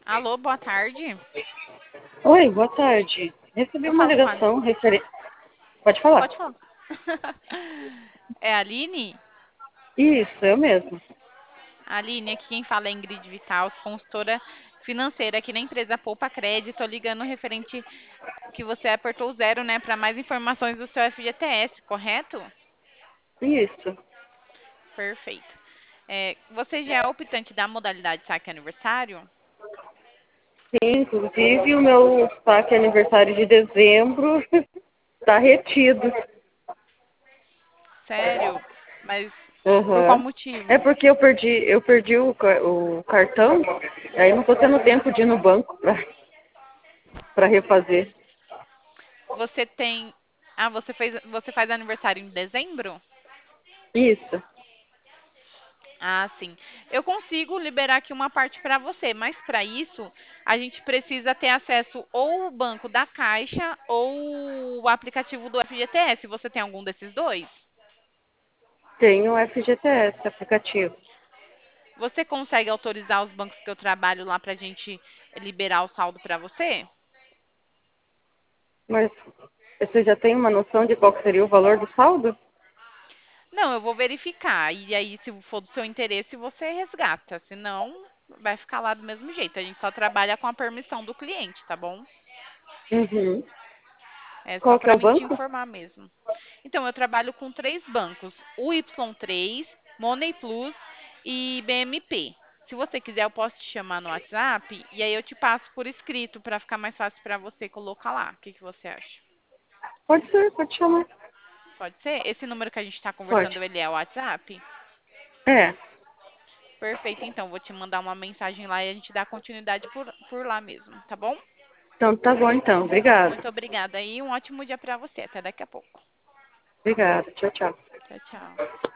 Alô, boa tarde. Oi, boa tarde. Recebi Eu uma falo com a... ligação referente. Pode falar. Pode falar. É a Aline? Isso, eu mesmo. Aline, aqui quem fala é Ingrid Vital, consultora financeira aqui na empresa Poupa Crédito, ligando referente que você apertou o zero, né, para mais informações do seu FGTS, correto? Isso. Perfeito. Você já é optante da modalidade saque aniversário? Sim, inclusive o meu saque aniversário de dezembro está retido. Sério? Mas por qual Aham. É motivo? porque eu perdi o cartão, aí não estou tendo tempo de ir no banco para refazer. Você tem. Ah, você faz aniversário em dezembro? Isso. Ah, sim. Eu consigo liberar aqui uma parte para você, mas para isso a gente precisa ter acesso ou ao banco da Caixa ou o aplicativo do FGTS. Você tem algum desses dois? Tenho o FGTS aplicativo. Você consegue autorizar os bancos que eu trabalho lá para a gente liberar o saldo para você? Mas você já tem uma noção de qual que seria o valor do saldo? Não, eu vou verificar. E aí, se for do seu interesse, você resgata. Se não, vai ficar lá do mesmo jeito. A gente só trabalha com a permissão do cliente, tá bom? Uhum. É só Qual que é para o mim te banco? informar mesmo. Então, eu trabalho com três bancos: o Y3, Money Plus e BMP. Se você quiser, eu posso te chamar no WhatsApp e aí eu te passo por escrito para ficar mais fácil para você colocar lá. O que que você acha? Pode ser, pode chamar. Pode ser? Esse número que a gente está Pode. conversando, ele é o WhatsApp? É. Perfeito, então. Vou te mandar uma mensagem lá e a gente dá continuidade por lá mesmo, tá bom? Então tá bom então. Obrigada. Muito obrigada e um ótimo dia para você. Até daqui a pouco. Obrigada. Tchau, tchau. Tchau, tchau.